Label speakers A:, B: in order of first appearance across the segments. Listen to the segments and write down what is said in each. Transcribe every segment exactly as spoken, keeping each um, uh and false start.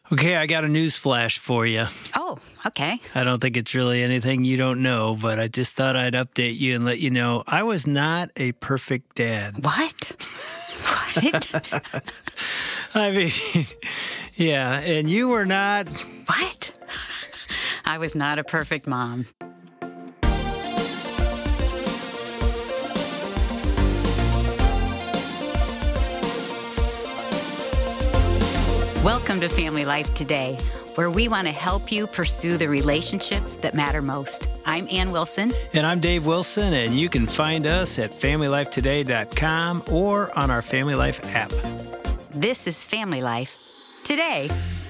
A: Okay, I got a news flash for you.
B: Oh, okay.
A: I don't think it's really anything you don't know, but I just thought I'd update you and let you know I was not a perfect dad.
B: What? What?
A: I mean, yeah, and you were not.
B: What? I was not a perfect mom. Welcome to Family Life Today, where we want to help you pursue the relationships that matter most. I'm Ann Wilson.
A: And I'm Dave Wilson, and you can find us at family life today dot com or on our Family Life app.
B: This is Family Life Today.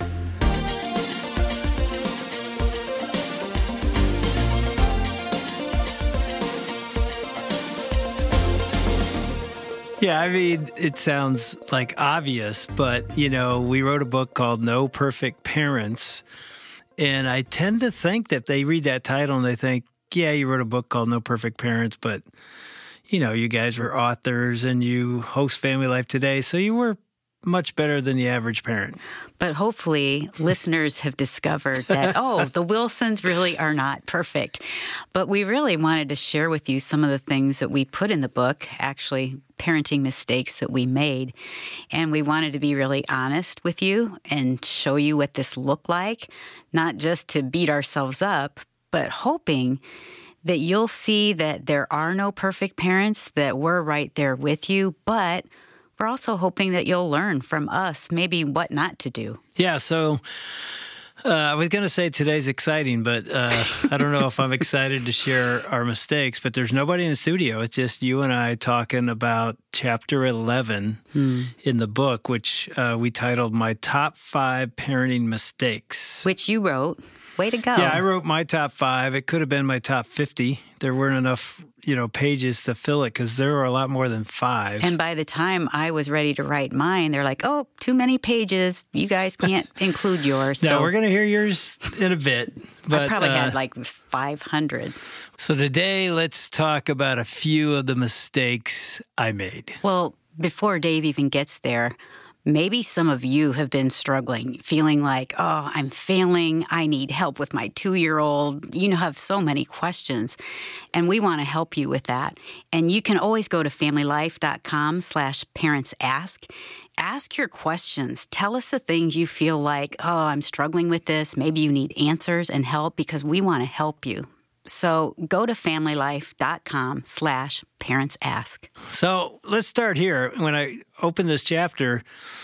A: Yeah, I mean, it sounds like obvious, but, you know, we wrote a book called No Perfect Parents, and I tend to think that they read that title and they think, yeah, you wrote a book called No Perfect Parents, but, you know, you guys were authors and you host Family Life Today, so you were much better than the average parent.
B: But hopefully listeners have discovered that, oh, the Wilsons really are not perfect. But we really wanted to share with you some of the things that we put in the book, actually parenting mistakes that we made. And we wanted to be really honest with you and show you what this looked like, not just to beat ourselves up, but hoping that you'll see that there are no perfect parents, that we're right there with you, but we're also hoping that you'll learn from us maybe what not to do.
A: Yeah, so uh, I was going to say today's exciting, but uh, I don't know if I'm excited to share our mistakes, but there's nobody in the studio. It's just you and I talking about chapter eleven hmm. in the book, which uh, we titled My Top Five Parenting Mistakes.
B: Which you wrote. Way to go.
A: Yeah, I wrote my top five. It could have been my top fifty. There weren't enough, you know, pages to fill it because there were a lot more than five.
B: And by the time I was ready to write mine, they're like, oh, too many pages. You guys can't include yours.
A: No,
B: so
A: we're going to hear yours in a bit. But
B: I probably
A: uh,
B: had like five hundred.
A: So today, let's talk about a few of the mistakes I made.
B: Well, before Dave even gets there, maybe some of you have been struggling, feeling like, oh, I'm failing. I need help with my two-year-old. You have so many questions, and we want to help you with that. And you can always go to family life dot com slash parents ask. Ask your questions. Tell us the things you feel like, oh, I'm struggling with this. Maybe you need answers and help because we want to help you. So go to family life dot com slash parents ask.
A: So let's start here. When I opened this chapter,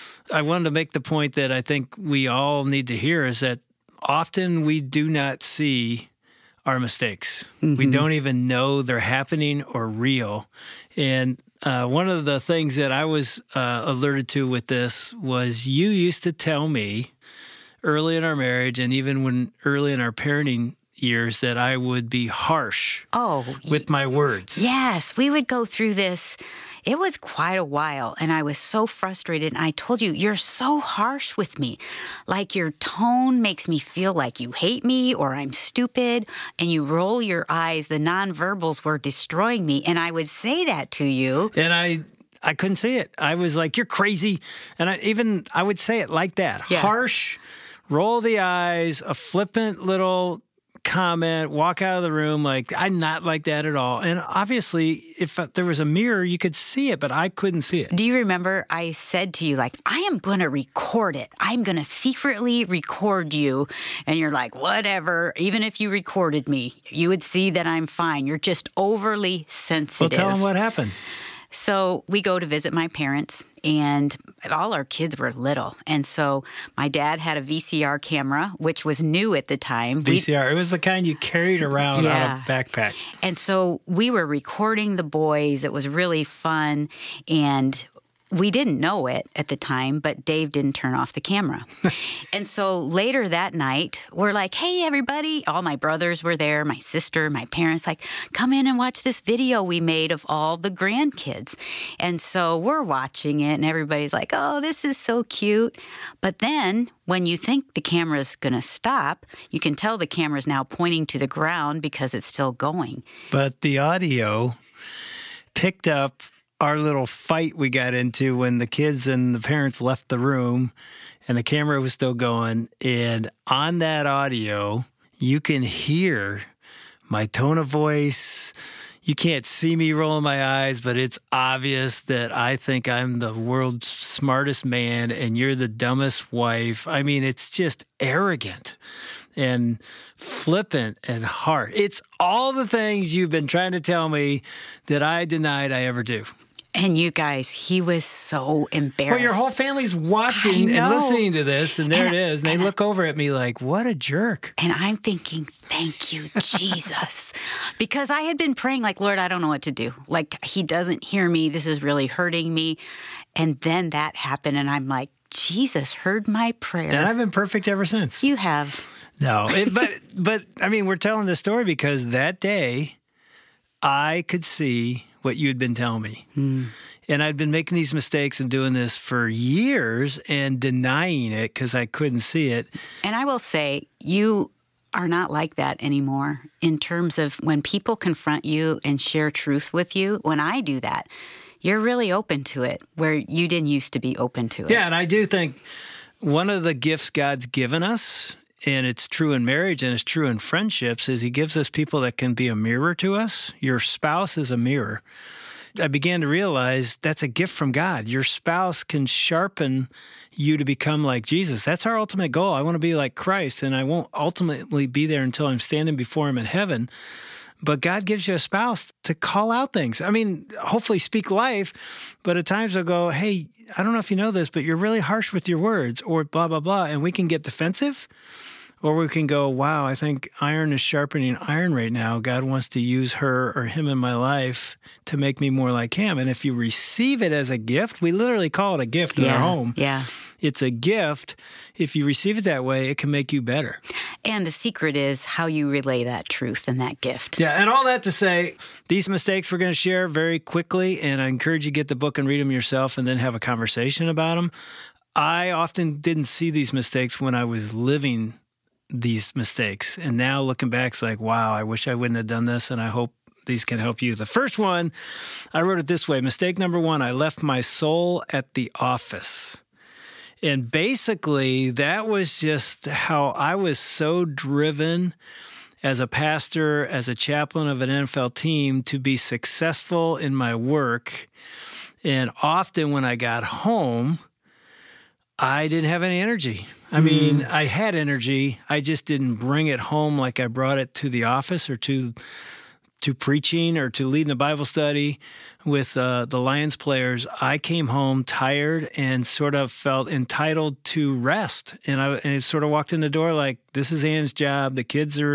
A: I wanted to make the point that I think we all need to hear is that often we do not see our mistakes. Mm-hmm. We don't even know they're happening or real. And uh, one of the things that I was uh, alerted to with this was you used to tell me early in our marriage and even when early in our parenting years that I would be harsh
B: oh,
A: with my words.
B: Yes, we would go through this. It was quite a while, and I was so frustrated. And I told you, you're so harsh with me. Like your tone makes me feel like you hate me or I'm stupid, and you roll your eyes. The nonverbals were destroying me, and I would say that to you.
A: And I... I couldn't see it. I was like, you're crazy. And I even, I would say it like that.
B: Yeah.
A: Harsh, roll the eyes, a flippant little comment, walk out of the room like, I'm not like that at all. And obviously, if there was a mirror, you could see it, but I couldn't see it.
B: Do you remember I said to you, like, I am going to record it. I'm going to secretly record you. And you're like, whatever. Even if you recorded me, you would see that I'm fine. You're just overly sensitive.
A: Well, tell them what happened.
B: So we go to visit my parents, and all our kids were little. And so my dad had a V C R camera, which was new at the time.
A: V C R, we, it was the kind you carried around
B: yeah.
A: on a backpack.
B: And so we were recording the boys. It was really fun. And we didn't know it at the time, but Dave didn't turn off the camera. And so later that night, we're like, hey, everybody. All my brothers were there, my sister, my parents, like, come in and watch this video we made of all the grandkids. And so we're watching it, and everybody's like, oh, this is so cute. But then when you think the camera's going to stop, you can tell the camera's now pointing to the ground because it's still going.
A: But the audio picked up our little fight we got into when the kids and the parents left the room, and the camera was still going. And on that audio, you can hear my tone of voice. You can't see me rolling my eyes, but it's obvious that I think I'm the world's smartest man and you're the dumbest wife. I mean, it's just arrogant and flippant and hard. It's all the things you've been trying to tell me that I denied I ever do.
B: And you guys, he was so embarrassed.
A: Well, your whole family's watching and listening to this, and there and, it is. And they and look I, over at me like, what a jerk.
B: And I'm thinking, thank you, Jesus. Because I had been praying like, Lord, I don't know what to do. Like, he doesn't hear me. This is really hurting me. And then that happened, and I'm like, Jesus heard my prayer.
A: And I've been perfect ever since.
B: You have.
A: No, it, but, but I mean, we're telling this story because that day I could see what you had been telling me. Mm. And I'd been making these mistakes and doing this for years and denying it because I couldn't see it.
B: And I will say, you are not like that anymore in terms of when people confront you and share truth with you. When I do that, you're really open to it where you didn't used to be open to it.
A: Yeah, and I do think one of the gifts God's given us, and it's true in marriage and it's true in friendships, is he gives us people that can be a mirror to us. Your spouse is a mirror. I began to realize that's a gift from God. Your spouse can sharpen you to become like Jesus. That's our ultimate goal. I want to be like Christ, and I won't ultimately be there until I'm standing before him in heaven. But God gives you a spouse to call out things. I mean, hopefully speak life, but at times I'll go, hey, I don't know if you know this, but you're really harsh with your words, or blah, blah, blah. And we can get defensive. Or we can go, wow, I think iron is sharpening iron right now. God wants to use her or him in my life to make me more like him. And if you receive it as a gift, we literally call it a gift in
B: yeah,
A: our home.
B: Yeah.
A: It's a gift. If you receive it that way, it can make you better.
B: And the secret is how you relay that truth and that gift.
A: Yeah, and all that to say, these mistakes we're going to share very quickly, and I encourage you to get the book and read them yourself and then have a conversation about them. I often didn't see these mistakes when I was living these mistakes. And now looking back, it's like, wow, I wish I wouldn't have done this, and I hope these can help you. The first one, I wrote it this way. Mistake number one, I left my soul at the office. And basically, that was just how I was so driven as a pastor, as a chaplain of an N F L team, to be successful in my work. And often when I got home, I didn't have any energy. I mean, mm. I had energy. I just didn't bring it home like I brought it to the office or to to preaching or to leading a Bible study with uh, the Lions players. I came home tired and sort of felt entitled to rest. And I, and I sort of walked in the door like, this is Ann's job. The kids are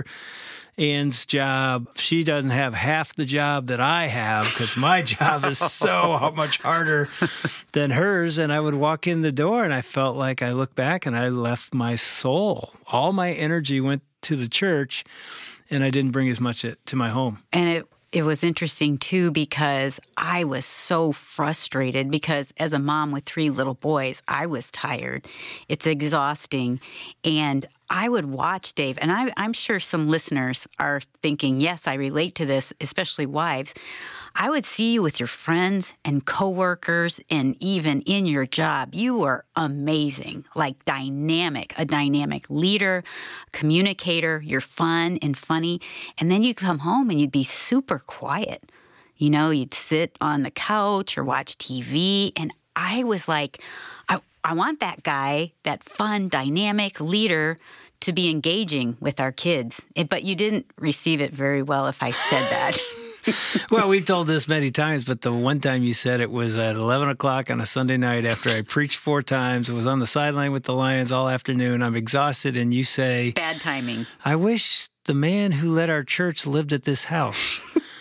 A: Ann's job. She doesn't have half the job that I have because my job is so much harder than hers. And I would walk in the door and I felt like I looked back and I left my soul. All my energy went to the church and I didn't bring as much to my home.
B: And it It was interesting, too, because I was so frustrated because as a mom with three little boys, I was tired. It's exhausting. And I would watch Dave, and I, I'm sure some listeners are thinking, yes, I relate to this, especially wives. I would see you with your friends and coworkers and even in your job. You were amazing, like dynamic, a dynamic leader, communicator. You're fun and funny. And then you come home and you'd be super quiet. You know, you'd sit on the couch or watch T V. And I was like, I, I want that guy, that fun, dynamic leader, to be engaging with our kids. It, but you didn't receive it very well if I said that.
A: Well, we've told this many times, but the one time you said it was at eleven o'clock on a Sunday night after I preached four times. I was on the sideline with the Lions all afternoon. I'm exhausted, and you say...
B: Bad timing.
A: I wish the man who led our church lived at this house.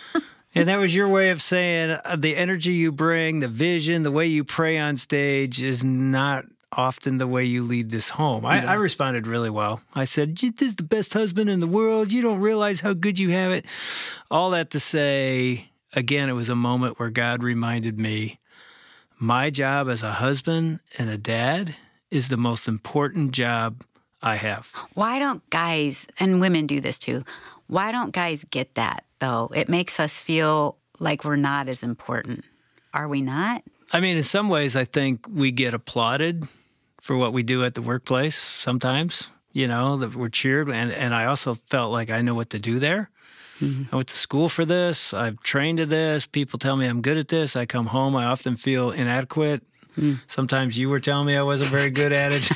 A: And that was your way of saying uh, the energy you bring, the vision, the way you pray on stage is not often the way you lead this home. I, yeah. I responded really well. I said, this is the best husband in the world. You don't realize how good you have it. All that to say, again, it was a moment where God reminded me, my job as a husband and a dad is the most important job I have.
B: Why don't guys, and women do this too, why don't guys get that, though? It makes us feel like we're not as important. Are we not?
A: I mean, in some ways, I think we get applauded for what we do at the workplace sometimes, you know, that we're cheered. And, and I also felt like I know what to do there. Mm-hmm. I went to school for this. I've trained to this. People tell me I'm good at this. I come home. I often feel inadequate. Mm. Sometimes you were telling me I wasn't very good at it.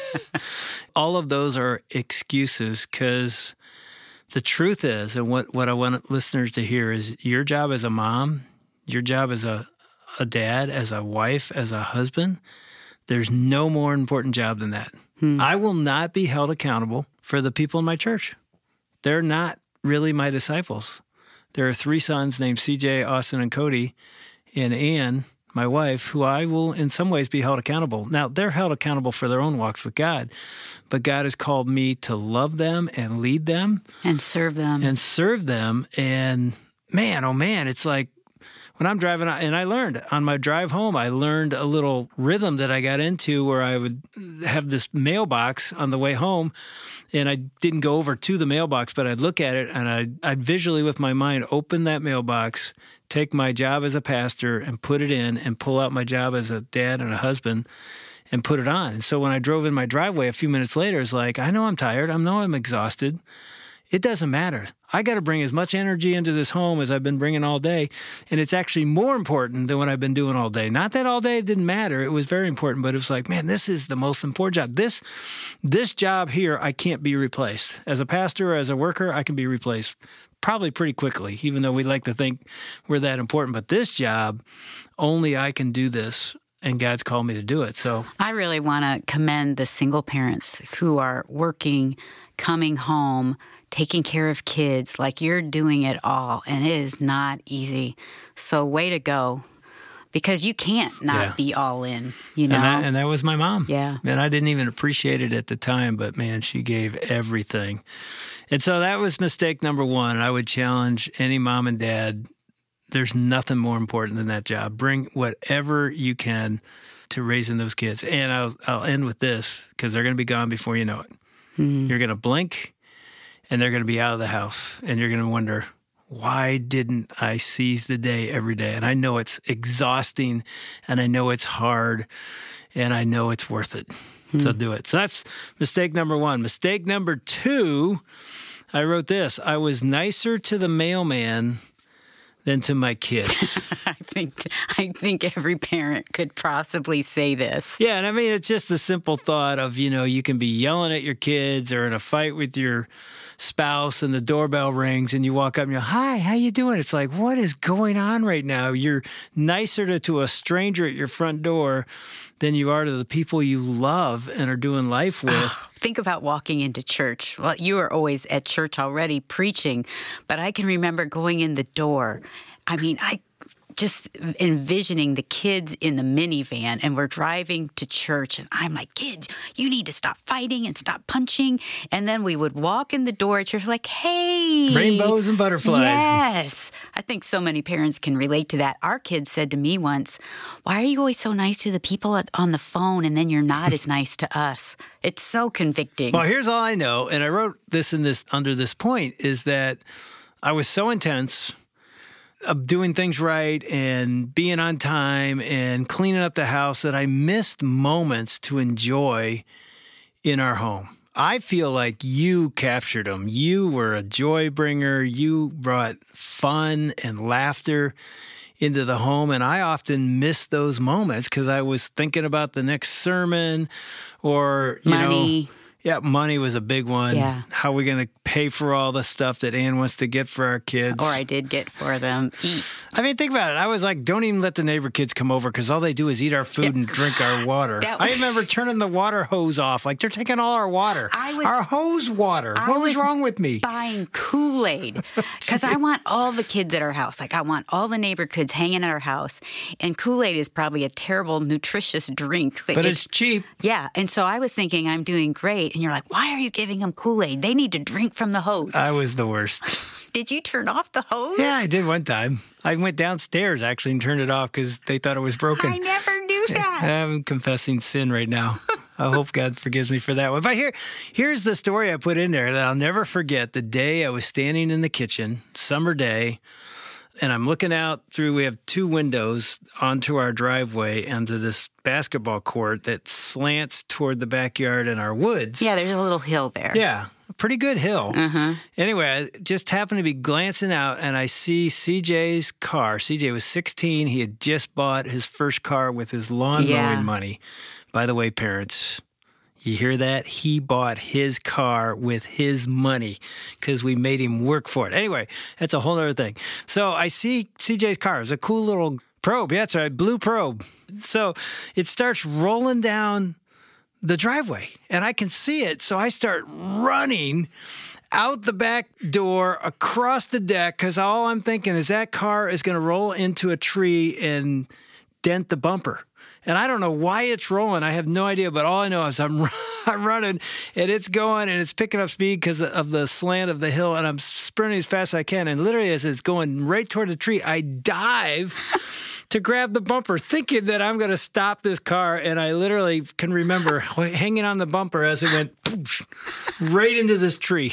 A: All of those are excuses, because the truth is, and what, what I want listeners to hear is, your job as a mom, your job as a, a dad, as a wife, as a husband, there's no more important job than that. Hmm. I will not be held accountable for the people in my church. They're not really my disciples. There are three sons named C J, Austin, and Cody, and Ann, my wife, who I will in some ways be held accountable. Now, they're held accountable for their own walks with God, but God has called me to love them and lead them.
B: And serve them.
A: And serve them. And man, oh man, it's like when I'm driving, and I learned on my drive home, I learned a little rhythm that I got into where I would have this mailbox on the way home, and I didn't go over to the mailbox, but I'd look at it, and I'd, I'd visually with my mind open that mailbox, take my job as a pastor and put it in, and pull out my job as a dad and a husband and put it on. And so when I drove in my driveway a few minutes later, it's like, I know I'm tired. I know I'm exhausted. It doesn't matter. I got to bring as much energy into this home as I've been bringing all day. And it's actually more important than what I've been doing all day. Not that all day didn't matter. It was very important, but it was like, man, this is the most important job. This, this job here, I can't be replaced. As a pastor or as a worker, I can be replaced probably pretty quickly, even though we like to think we're that important. But this job, only I can do this, and God's called me to do it. So
B: I really want to commend the single parents who are working, coming home, taking care of kids. Like, you're doing it all, and it is not easy. So way to go, because you can't not
A: yeah.
B: be all in, you know?
A: And that, and that was my mom.
B: Yeah.
A: And I didn't even appreciate it at the time, but man, she gave everything. And so that was mistake number one. I would challenge any mom and dad, there's nothing more important than that job. Bring whatever you can to raising those kids. And I'll, I'll end with this, because they're going to be gone before you know it. Mm-hmm. You're going to blink, and they're going to be out of the house, and you're going to wonder, why didn't I seize the day every day? And I know it's exhausting, and I know it's hard, and I know it's worth it. Hmm. So do it. So that's mistake number one. Mistake number two, I wrote this: I was nicer to the mailman than to my kids.
B: I think I think every parent could possibly say this.
A: Yeah, and I mean, it's just the simple thought of, you know, you can be yelling at your kids or in a fight with your spouse, and the doorbell rings, and you walk up and you're, hi, how you doing? It's like, what is going on right now? You're nicer to, to a stranger at your front door than you are to the people you love and are doing life with.
B: Think about walking into church. Well, you were always at church already preaching, but I can remember going in the door. I mean, I just envisioning the kids in the minivan, and we're driving to church, and I'm like, kids, you need to stop fighting and stop punching. And then we would walk in the door at church like, hey.
A: Rainbows and butterflies.
B: Yes. I think so many parents can relate to that. Our kids said to me once, why are you always so nice to the people on the phone, and then you're not as nice to us? It's so convicting.
A: Well, here's all I know, and I wrote this in this under this point, is that I was so intense of doing things right and being on time and cleaning up the house that I missed moments to enjoy in our home. I feel like you captured them. You were a joy bringer. You brought fun and laughter into the home, and I often miss those moments because I was thinking about the next sermon or, you
B: Money.
A: know... Yeah, money was a big one.
B: Yeah.
A: How are we going to pay for all the stuff that Ann wants to get for our kids?
B: Or I did get for them. Eat.
A: I mean, think about it. I was like, don't even let the neighbor kids come over because all they do is eat our food yeah. and drink our water. That was... I remember turning the water hose off. Like, they're taking all our water. I was, our hose water. I what was, was wrong with me?
B: Buying Kool-Aid. Because I want all the kids at our house. Like, I want all the neighbor kids hanging at our house. And Kool-Aid is probably a terrible, nutritious drink.
A: Like, but it's, it's cheap.
B: Yeah. And so I was thinking, I'm doing great. And you're like, why are you giving them Kool-Aid? They need to drink from the hose.
A: I was the worst.
B: Did you turn off the hose?
A: Yeah, I did one time. I went downstairs, actually, and turned it off because they thought it was broken.
B: I never knew that.
A: I'm confessing sin right now. I hope God forgives me for that one. But here, here's the story I put in there that I'll never forget. The day I was standing in the kitchen, summer day, And I'm looking out through, we have two windows onto our driveway onto this basketball court that slants toward the backyard and our woods.
B: Yeah, there's a little hill there.
A: Yeah, a pretty good hill.
B: Uh-huh.
A: Anyway, I just happened to be glancing out and I see C J's car. C J was sixteen. He had just bought his first car with his lawn
B: Yeah.
A: mowing money. By the way, parents, you hear that? He bought his car with his money because we made him work for it. Anyway, that's a whole other thing. So I see C J's car. It's a cool little probe. Yeah, that's right, blue probe. So it starts rolling down the driveway, and I can see it. So I start running out the back door, across the deck, because all I'm thinking is that car is going to roll into a tree and dent the bumper. And I don't know why it's rolling. I have no idea, but all I know is I'm, I'm running, and it's going, and it's picking up speed because of the slant of the hill, and I'm sprinting as fast as I can. And literally, as it's going right toward the tree, I dive to grab the bumper, thinking that I'm going to stop this car. And I literally can remember hanging on the bumper as it went poosh, right into this tree.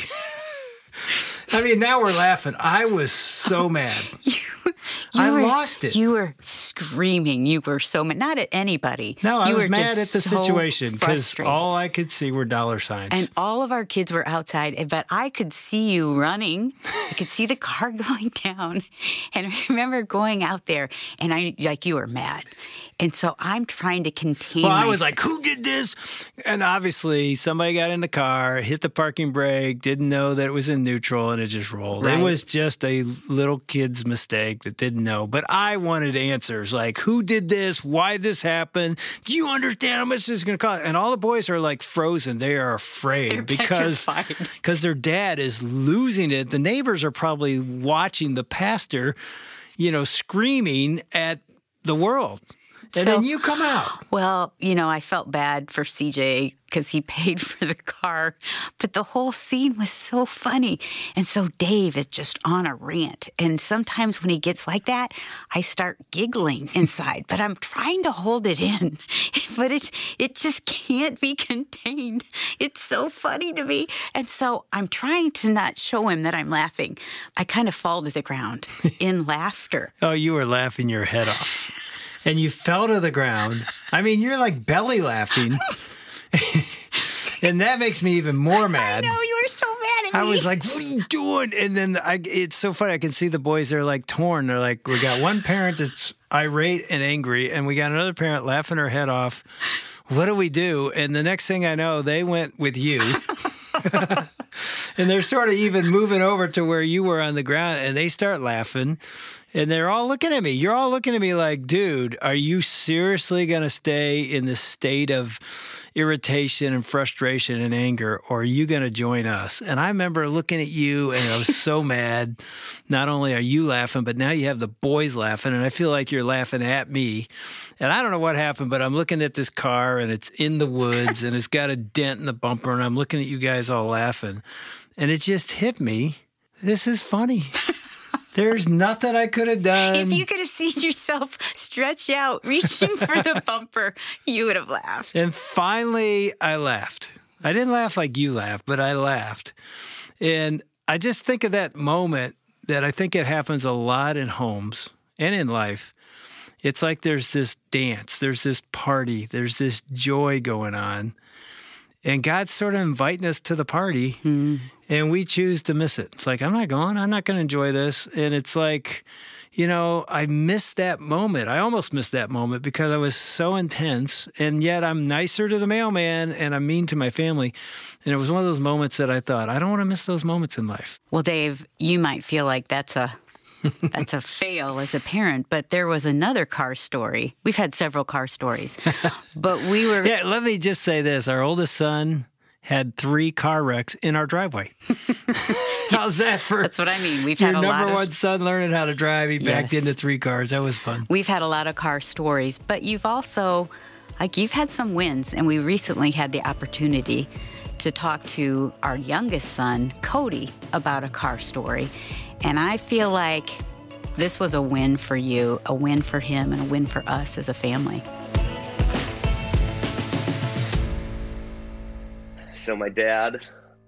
A: I mean, now we're laughing. I was so mad.
B: You, you
A: I
B: were,
A: lost it.
B: You were screaming. You were so mad. Not at anybody.
A: No, I
B: you
A: was
B: were
A: mad
B: just
A: at the
B: so
A: situation because
B: frustrated.
A: all I could see were dollar signs.
B: And all of our kids were outside, but I could see you running. I could see the car going down. And I remember going out there, and I like you were mad. And so I'm trying to contain
A: Well, I
B: myself.
A: was like, who did this? And obviously, somebody got in the car, hit the parking brake, didn't know that it was in neutral, and it just rolled.
B: Right.
A: It was just a little kid's mistake that didn't know. But I wanted answers like, who did this? Why this happened? Do you understand how much this is going to cost? And all the boys are like frozen. They are afraid
B: They're
A: because
B: petrified.
A: because their dad is losing it. The neighbors are probably watching the pastor, you know, screaming at the world. And
B: So-
A: then you come out.
B: Well, you know, I felt bad for C J because he paid for the car, but the whole scene was so funny. And so Dave is just on a rant. And sometimes when he gets like that, I start giggling inside, but I'm trying to hold it in. But it, it just can't be contained. It's so funny to me. And so I'm trying to not show him that I'm laughing. I kind of fall to the ground in laughter.
A: Oh, you were laughing your head off. And you fell to the ground. I mean, you're like belly laughing. And that makes me even more mad.
B: I know, you were so mad at
A: I
B: me.
A: was like, what are you doing? And then I, it's so funny. I can see the boys, they're like torn. They're like, we got one parent that's irate and angry, and we got another parent laughing her head off. What do we do? And the next thing I know, they went with you. And they're sort of even moving over to where you were on the ground, and they start laughing. And they're all looking at me. You're all looking at me like, dude, are you seriously going to stay in this state of irritation and frustration and anger, or are you going to join us? And I remember looking at you, and I was so mad. Not only are you laughing, but now you have the boys laughing, and I feel like you're laughing at me. And I don't know what happened, but I'm looking at this car, and it's in the woods, and it's got a dent in the bumper, and I'm looking at you guys all laughing. And it just hit me. This is funny. There's nothing I could have done.
B: If you could have seen yourself stretch out, reaching for the bumper, you would have laughed.
A: And finally, I laughed. I didn't laugh like you laughed, but I laughed. And I just think of that moment that I think it happens a lot in homes and in life. It's like there's this dance, there's this party, there's this joy going on. And God's sort of inviting us to the party, mm. and we choose to miss it. It's like, I'm not going. I'm not going to enjoy this. And it's like, you know, I missed that moment. I almost missed that moment because I was so intense, and yet I'm nicer to the mailman, and I'm mean to my family. And it was one of those moments that I thought, I don't want to miss those moments in life.
B: Well, Dave, you might feel like that's a that's a fail as a parent, but there was another car story. We've had several car stories, but we were...
A: Yeah, let me just say this. Our oldest son had three car wrecks in our driveway. How's that for...
B: That's what I mean. We've
A: your
B: had a lot
A: number
B: of...
A: one son learning how to drive. He backed
B: Yes.
A: into three cars. That was fun.
B: We've had a lot of car stories, but you've also, like, you've had some wins, and we recently had the opportunity to talk to our youngest son, Cody, about a car story. And I feel like this was a win for you, a win for him, and a win for us as a family.
C: So my dad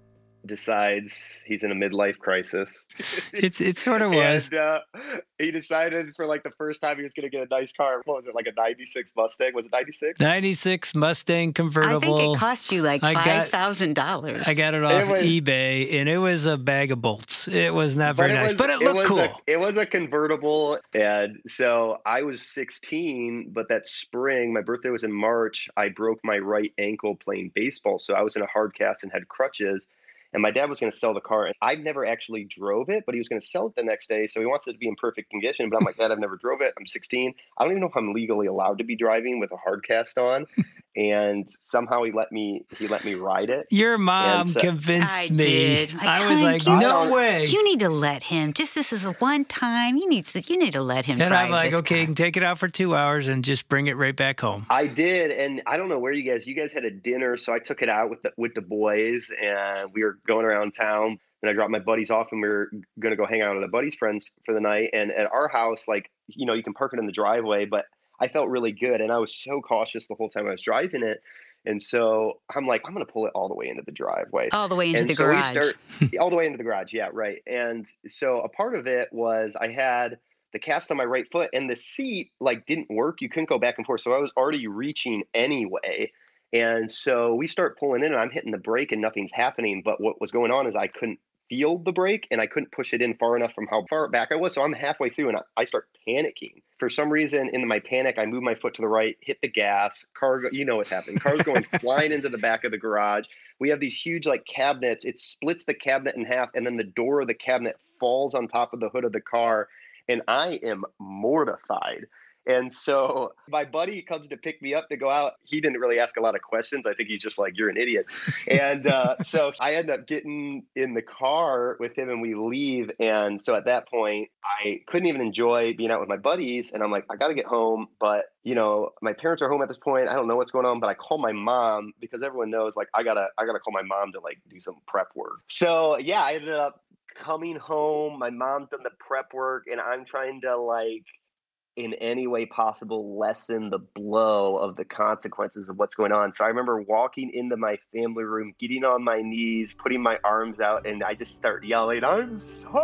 C: decides he's in a midlife crisis.
A: It's it sort of was.
C: And uh, he decided for like the first time he was going to get a nice car. What was it, like a ninety-six Mustang? Was it ninety-six?
A: ninety-six Mustang convertible.
B: I think it cost you like five thousand dollars.
A: I got it off
C: It was-
A: eBay, and it was a bag of bolts. It was not very
C: But it
A: nice,
C: was-
A: but it looked
C: was
A: cool.
C: A, it was a convertible. And so I was sixteen, but that spring, my birthday was in March, I broke my right ankle playing baseball. So I was in a hard cast and had crutches. And my dad was going to sell the car. And I never actually drove it, but he was going to sell it the next day. So he wants it to be in perfect condition. But I'm like, Dad, I've never drove it. I'm sixteen. I don't even know if I'm legally allowed to be driving with a hard cast on. And somehow he let me he let me ride it.
A: Your mom
C: so-
A: convinced
B: I
A: me.
B: did.
A: I was
B: Honey,
A: like,
B: you
A: no
C: know-
A: way.
B: You need to let him. Just this is a one time. You need to. You need to let him.
A: And
B: drive
A: I'm like,
B: this
A: okay, you
B: car.
A: can take it out for two hours and just bring it right back home.
C: I did, and I don't know where you guys. You guys had a dinner, so I took it out with the with the boys, and we were going around town. And I dropped my buddies off, and we were gonna go hang out at a buddy's friends for the night. And at our house, like you know, you can park it in the driveway, but I felt really good, and I was so cautious the whole time I was driving it. And so I'm like, I'm gonna pull it all the way into the driveway.
B: all the way into
C: and
B: the
C: so
B: garage.
C: we start all the way into the garage. Yeah, right. And so a part of it was I had the cast on my right foot, and the seat like didn't work. You couldn't go back and forth. So I was already reaching anyway. And so we start pulling in, and I'm hitting the brake, and nothing's happening. But what was going on is I couldn't feel the brake, and I couldn't push it in far enough from how far back I was. So I'm halfway through, and I, I start panicking. For some reason, in my panic, I move my foot to the right, hit the gas. Car, go, you know what's happening. Car's going flying into the back of the garage. We have these huge like cabinets. It splits the cabinet in half, and then the door of the cabinet falls on top of the hood of the car, and I am mortified. And so my buddy comes to pick me up to go out. He didn't really ask a lot of questions. I think he's just like, you're an idiot. And uh, so I end up getting in the car with him, and we leave. And so at that point, I couldn't even enjoy being out with my buddies. And I'm like, I got to get home. But, you know, my parents are home at this point. I don't know what's going on, but I call my mom because everyone knows, like, I got to I got to call my mom to like do some prep work. So, yeah, I ended up coming home. My mom's done the prep work, and I'm trying to like, in any way possible, lessen the blow of the consequences of what's going on. So I remember walking into my family room, getting on my knees, putting my arms out, and I just start yelling, I'm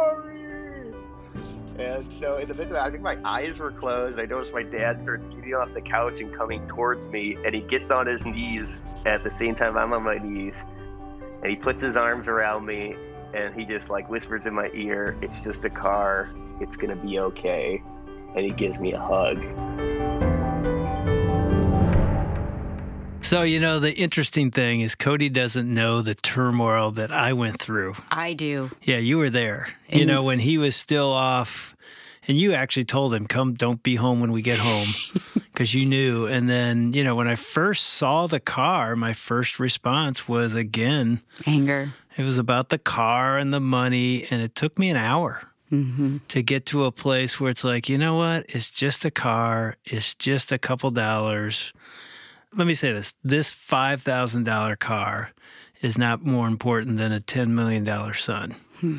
C: sorry. And so in the midst of that, I think my eyes were closed. I noticed my dad starts getting off the couch and coming towards me, and he gets on his knees at the same time I'm on my knees, and he puts his arms around me, and he just like whispers in my ear, it's just a car, it's gonna be okay. And he gives me a hug.
A: So, you know, the interesting thing is Cody doesn't know the turmoil that I went through.
B: I do.
A: Yeah, you were there.
B: And
A: you know, when he was still off, and you actually told him, come, don't be home when we get home, because you knew. And then, you know, when I first saw the car, my first response was, again,
B: Anger.
A: it was about the car and the money, and it took me an hour.
B: Mm-hmm.
A: To get to a place where it's like, you know what? It's just a car. It's just a couple dollars. Let me say this. This five thousand dollars car is not more important than a ten million dollars son.
B: Hmm.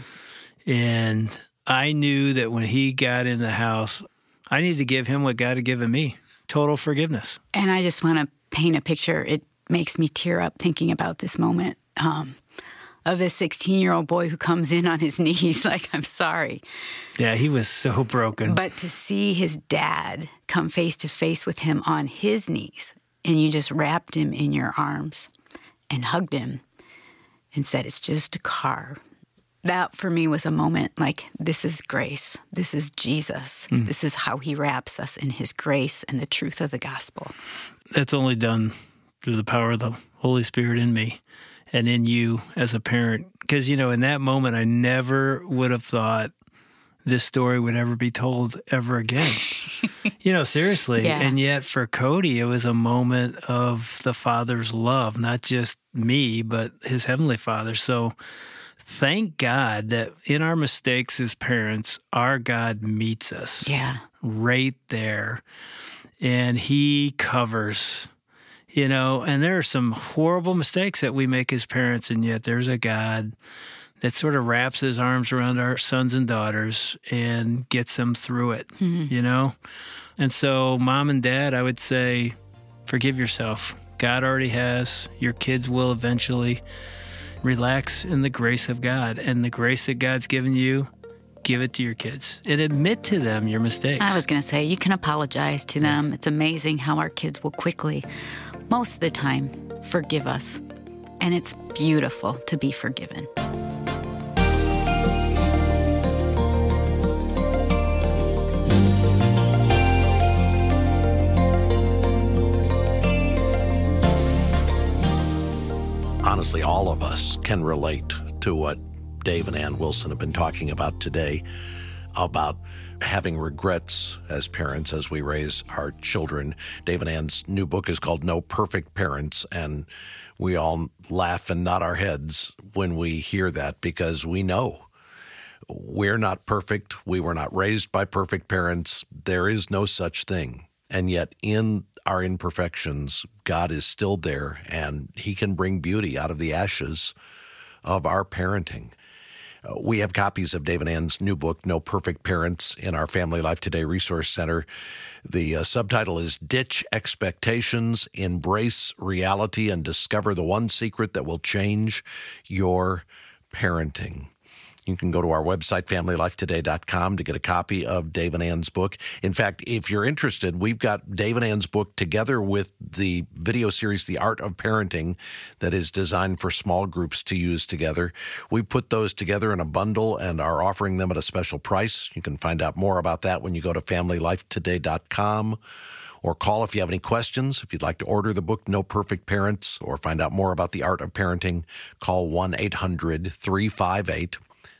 A: And I knew that when he got in the house, I needed to give him what God had given me, total forgiveness.
B: And I just want to paint a picture. It makes me tear up thinking about this moment. Um, of this sixteen-year-old boy who comes in on his knees like, I'm sorry.
A: Yeah, he was so broken.
B: But to see his dad come face to face with him on his knees, and you just wrapped him in your arms and hugged him and said, it's just a car. That for me was a moment like, this is grace. This is Jesus. Mm. This is how he wraps us in his grace and the truth of the gospel.
A: That's only done through the power of the Holy Spirit in me. And in you as a parent. Because, you know, in that moment, I never would have thought this story would ever be told ever again. You know, seriously.
B: Yeah.
A: And yet for Cody, it was a moment of the Father's love, not just me, but his Heavenly Father. So thank God that in our mistakes as parents, our God meets us.
B: Yeah.
A: Right there. And he covers. You know, and there are some horrible mistakes that we make as parents, and yet there's a God that sort of wraps his arms around our sons and daughters and gets them through it, mm-hmm. you know? And so, mom and dad, I would say, forgive yourself. God already has. Your kids will eventually. relax in the grace of God. And the grace that God's given you, give it to your kids and admit to them your mistakes.
B: I was going to say, you can apologize to them. It's amazing how our kids will quickly, most of the time, forgive us. And it's beautiful to be forgiven.
D: Honestly, all of us can relate to what Dave and Ann Wilson have been talking about today, about having regrets as parents as we raise our children. Dave and Ann's new book is called No Perfect Parents, and we all laugh and nod our heads when we hear that because we know we're not perfect. We were not raised by perfect parents. There is no such thing. And yet in our imperfections, God is still there, and he can bring beauty out of the ashes of our parenting. Uh, we have copies of Dave and Ann's new book, No Perfect Parents, in our Family Life Today Resource Center. The uh, subtitle is Ditch Expectations, Embrace Reality, and Discover the One Secret That Will Change Your Parenting. You can go to our website, family life today dot com, to get a copy of Dave and Ann's book. In fact, if you're interested, we've got Dave and Ann's book together with the video series, The Art of Parenting, that is designed for small groups to use together. We put those together in a bundle and are offering them at a special price. You can find out more about that when you go to family life today dot com. Or call if you have any questions. If you'd like to order the book, No Perfect Parents, or find out more about the art of parenting, call one eight hundred three five eight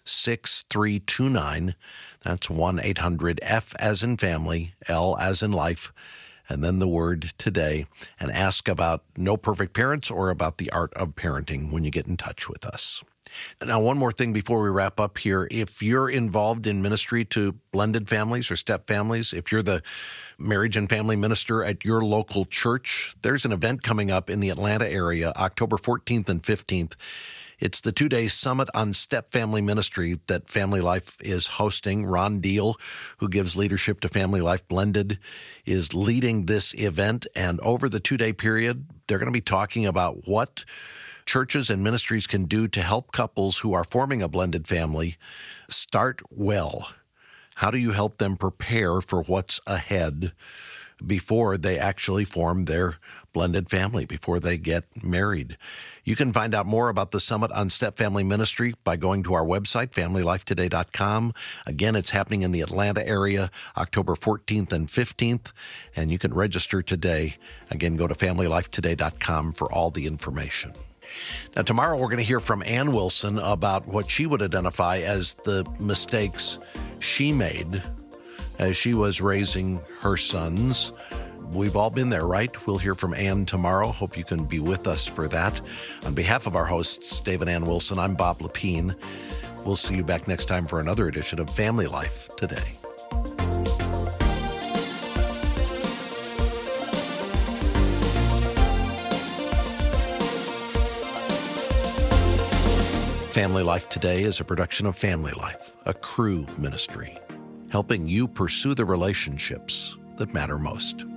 D: six three two nine. That's one eight hundred F as in family, L as in life, and then the word today, and ask about No Perfect Parents or about the art of parenting when you get in touch with us. Now, one more thing before we wrap up here. If you're involved in ministry to blended families or step families, if you're the marriage and family minister at your local church, there's an event coming up in the Atlanta area, October fourteenth and fifteenth. It's the two-day Summit on Step Family Ministry that Family Life is hosting. Ron Deal, who gives leadership to Family Life Blended, is leading this event. And over the two-day period, they're going to be talking about what churches and ministries can do to help couples who are forming a blended family start well. How do you help them prepare for what's ahead before they actually form their blended family, before they get married? You can find out more about the Summit on Step Family Ministry by going to our website, family life today dot com. Again, it's happening in the Atlanta area, October fourteenth and fifteenth, and you can register today. Again, go to family life today dot com for all the information. Now, tomorrow we're going to hear from Ann Wilson about what she would identify as the mistakes she made as she was raising her sons. We've all been there, right? We'll hear from Ann tomorrow. Hope you can be with us for that. On behalf of our hosts, Dave and Ann Wilson, I'm Bob Lepine. We'll see you back next time for another edition of Family Life Today. Family Life Today is a production of Family Life, a Cru ministry, helping you pursue the relationships that matter most.